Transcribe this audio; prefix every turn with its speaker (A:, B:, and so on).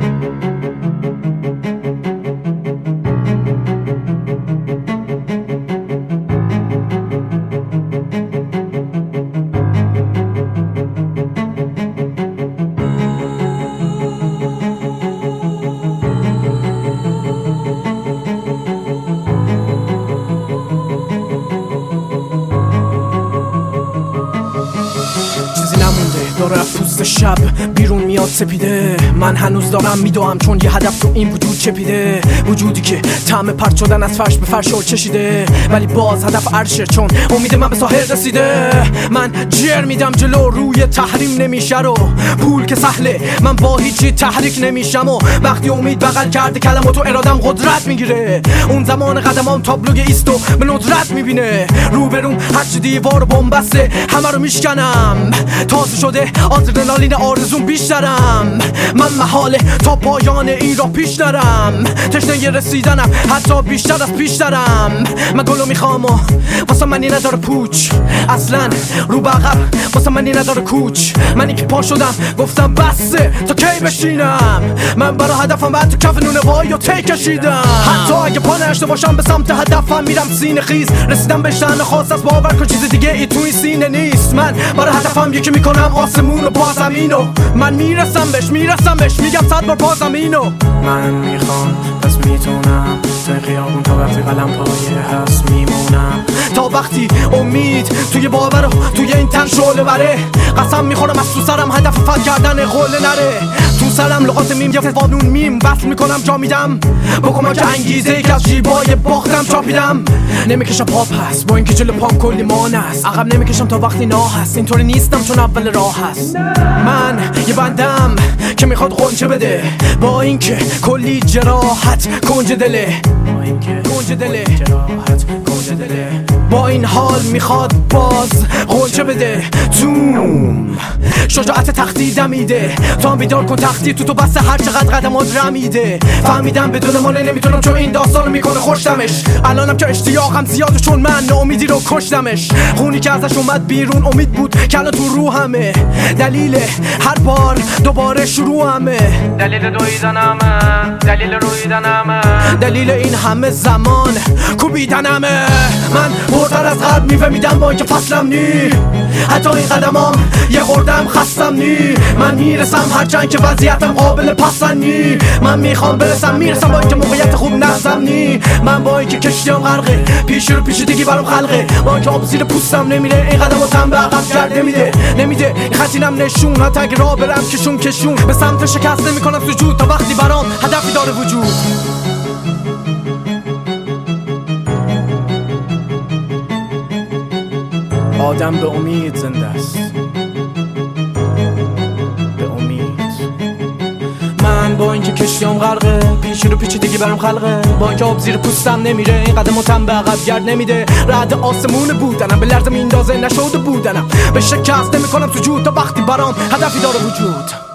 A: داره پوست شب بیرون میاد سپیده. من هنوز دارم میدوام چون یه هدف تو این وجود چپیده. وجودی که طعم پرت شدن از فرش به فرش چشیده، ولی باز هدف عرشه چون امید من به ساحل رسیده. من جر میدم جلو روی تحریم نمیشه رو پول که سهله، من با هیچی تحریک نمیشم و وقتی امید بغل کرده کلمات و ارادم قدرت میگیره. اون زمان قدمام تابلوی ایستو به ندرت میبینه. روبروم هرچی دیوار بنبسته همه رو میشکنم. تازه شده آدرنالین آرزوم بیشترم. من محاله تا پایان این را پیش نرم. تشنه رسیدنم حتی بیشتر از پیشترم. من گلو میخوام و واسه منی نداره پوچ، اصلا رو بغل واسه منی نداره کوچ. منی که پا شدم گفتم بسه تا کی بشینم. من برای هدفم بعد تو کف نونه وای و تی کشیدم. حتی اگه پا نشته باشم به سمت هدفم میرم سینه خیز. رسیدم به شأن خاص از باور کن چیز دیگه ای تو این سینه نیست. من برای هدفم یکی میکنم آسمون و با زمینو. من میرسم بهش میگم 100 بار با زمینو.
B: من میخوام پس میتونم توی خیابون تا وقتی قلم پایه هست میمونم.
A: تا وقتی امید توی باور و توی این تن شعله بره. قسم میخورم از تو سرم هدف فتح کردن قله نره. تو سرم لغات میم یا فانون میم وصل میکنم جا میدم. بکنم که انگیزه که از جیبای باختم چاپیدم. نمیکشم پا پس با اینکه جلو پام کلی مان است. عقب نمیکشم تا وقتی ناه هست. اینطوری نیستم چون اول راه هست. من یه بندم که میخواد قنچه بده با اینکه کلی جراحت کنج دله. با این حال میخواد باز قنچه بده. توم شجاعت تختی دمیده تا بیدار کن تختی تو بسته هر چقدر قدمات رمیده. فهمیدم بدون مانه نمیتونم چون این داستانو میکنه خوشتمش. الانم که اشتیاقم زیاده چون من ناامیدی رو کشتمش. خونی که ازش اومد بیرون امید بود که الان تو روحمه. دلیل هر بار دوباره شروعمه.
B: دلیل دویدنمه، دلیل رویدنمه،
A: دلیل این همه زمان کوبیدنمه. من برتر از قلب میوه میدم با اینکه فصلم نی. حتی این قدمام یه خوردم خستم نی. من میرسم هرچند که وضعیتم قابل پسن نی. من میخوام برسم میرسم با اینکه موقعیت خوب نزدم نی. من با اینکه کشتیم غرقه پیش رو پیچیدگی برام خلقه. با اینکه آب زیر پوستم نمیره این قدمو تن به عقب کرد نمیده این خطینم نشون. حتی اگه راه برم کشون به سمت شکست نمیکنم سجود تا وقتی برام هدفی داره وجود. آدم به امید زنده است، به امید. من با اینکه کشتیم غرقه پیش رو پیچیدگی برام خلقه. با اینکه آب زیر پوستم نمیره این قدمو تن به عقب گرد نمیده. رد آسمون بودنم به لرزه میندازه نشده بودنم. به شکست نمیکنم سجود تا وقتی برام هدفی داره وجود.